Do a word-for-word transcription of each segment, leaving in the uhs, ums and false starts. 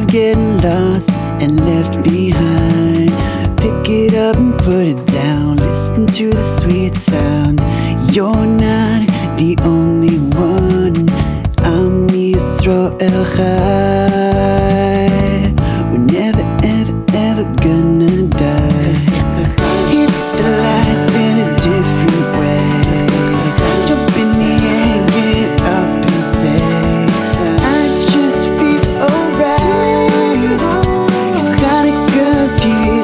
getting lost and left behind. Pick it up and put it down. Listen to the sweet sounds. You're not the only one. I'm Yisroel Chai. We're never, ever, ever gonna die. Hit the lights in a different way. Jump in the air, get up and say, I just feel alright. 'Cause Hanukkah's here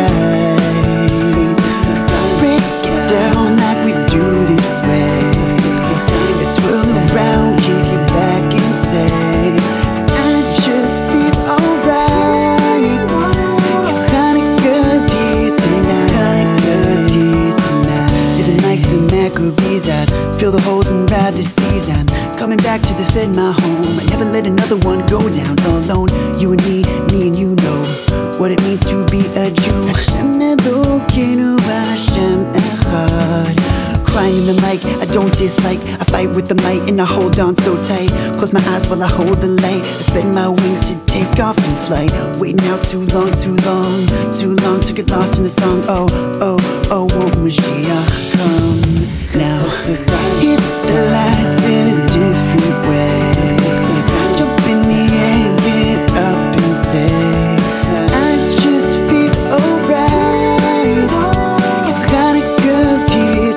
tonight. Break it down like we do this way. Let's whirl around, kick it back and say, I just feel alright. 'Cause Hanukkah's here tonight. Hanukkah's here tonight. Living like the Maccabees, I'd fill the holes and ride the season. Coming back to defend my home. I never let another one go down alone. You and me, me and you know what it means to be a Jew. Hashem Elokeinu Hashem Echad. Crying in the mic, I don't dislike. I fight with the might and I hold on so tight. Close my eyes while I hold the light. I spread my wings to take off and fly. Waiting out too long, too long, too long to get lost in the song. Oh, oh, oh, won't Mashiach come now? Hit the lights in a different way. Jump in the air, get up and say, I just feel alright. 'Cause Hanukkah's here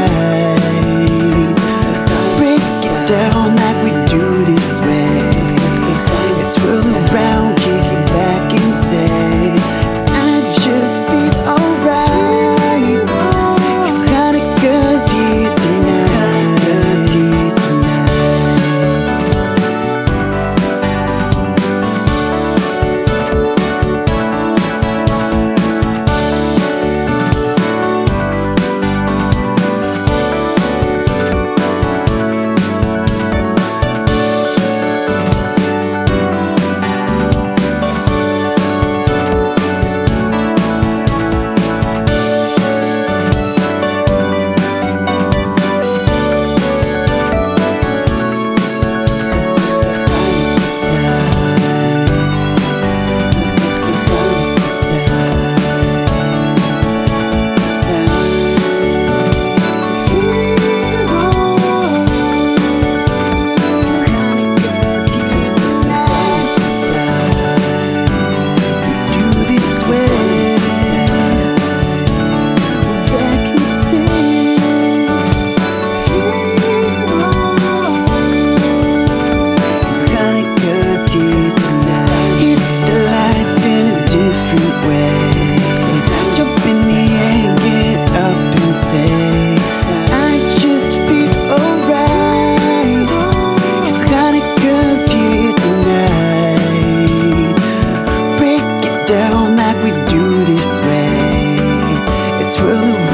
tonight. Break it down like we do this way. Let's whirl around, kick it back and say, I just feel alright. 'Cause Hanukkah's here tonight. Hanukkah's here tonight. Down like we do this way. It's whirl